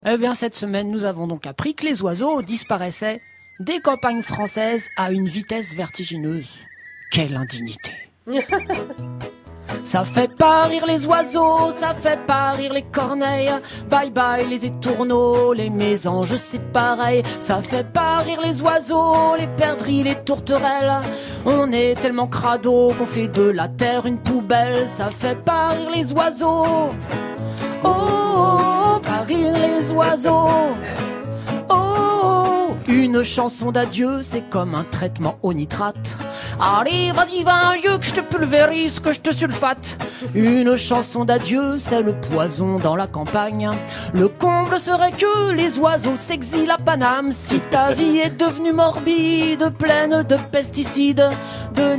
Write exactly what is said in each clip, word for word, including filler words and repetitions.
Eh bien, cette semaine, nous avons donc appris que les oiseaux disparaissaient des campagnes françaises à une vitesse vertigineuse. Quelle indignité! Ça fait pas rire les oiseaux, ça fait pas rire les corneilles. Bye bye les étourneaux, les mésanges c'est pareil. Ça fait pas rire les oiseaux, les perdrix, les tourterelles. On est tellement crado qu'on fait de la terre une poubelle. Ça fait pas rire les oiseaux. Oh, oh, oh, pas rire les oiseaux. Oh, oh, une chanson d'adieu, c'est comme un traitement au nitrate. Allez, vas-y, va un lieu que je te pulvérise, que je te sulfate. Une chanson d'adieu, c'est le poison dans la campagne. Le comble serait que les oiseaux s'exilent à Paname. Si ta vie est devenue morbide, pleine de pesticides, de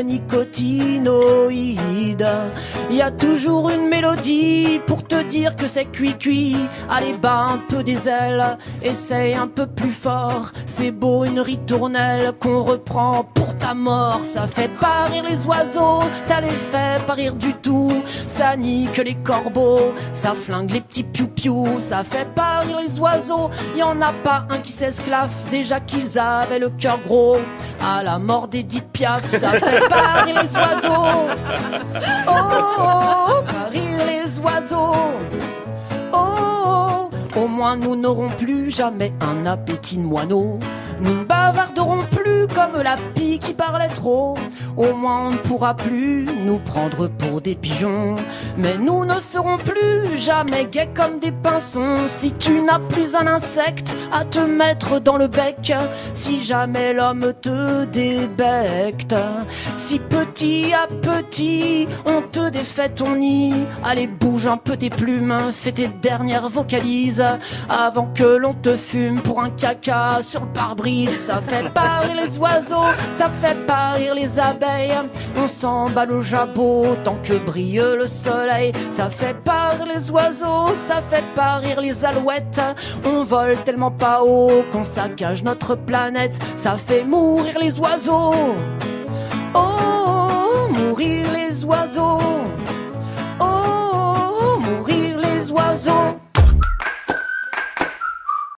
néonicotinoïdes, il y a toujours une mélodie pour te dire que c'est cuit-cuit. Allez, bats un peu des ailes, essaye un peu plus fort. C'est beau une ritournelle qu'on reprend pour ta mort. Ça fait pas rire les oiseaux, ça les fait pas rire du tout. Ça nique les corbeaux, ça flingue les petits piou-piou. Ça fait pas rire les oiseaux, y en a pas un qui s'esclave. Déjà qu'ils avaient le cœur gros à la mort d'Edith Piaf. Ça fait pas rire les oiseaux. Oh, oh, oh, pas rire les oiseaux. Oh, oh, au moins nous n'aurons plus jamais un appétit de moineau. Nous ne bavarderons plus comme la pie qui parlait trop. Au moins on ne pourra plus nous prendre pour des pigeons. Mais nous ne serons plus jamais gais comme des pinsons. Si tu n'as plus un insecte à te mettre dans le bec, si jamais l'homme te débecte, si petit à petit on te défait ton nid, allez bouge un peu tes plumes, fais tes dernières vocalises avant que l'on te fume pour un caca sur le pare-brise. Ça fait pas rire les oiseaux, ça fait pas rire les abeilles. On s'emballe au jabot tant que brille le soleil. Ça fait pas rire les oiseaux, ça fait pas rire les alouettes. On vole tellement pas haut qu'on saccage notre planète. Ça fait mourir les oiseaux.